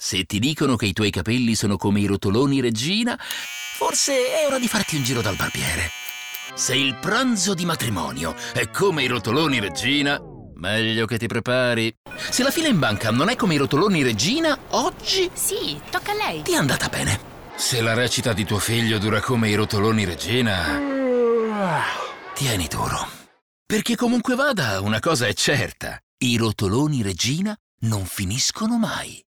Se ti dicono che i tuoi capelli sono come i rotoloni Regina, forse è ora di farti un giro dal barbiere. Se il pranzo di matrimonio è come i rotoloni Regina, meglio che ti prepari. Se la fila in banca non è come i rotoloni Regina, oggi Sì, tocca a lei. ti è andata bene. Se la recita di tuo figlio dura come i rotoloni Regina, tieni duro. Perché comunque vada, una cosa è certa: i rotoloni Regina non finiscono mai.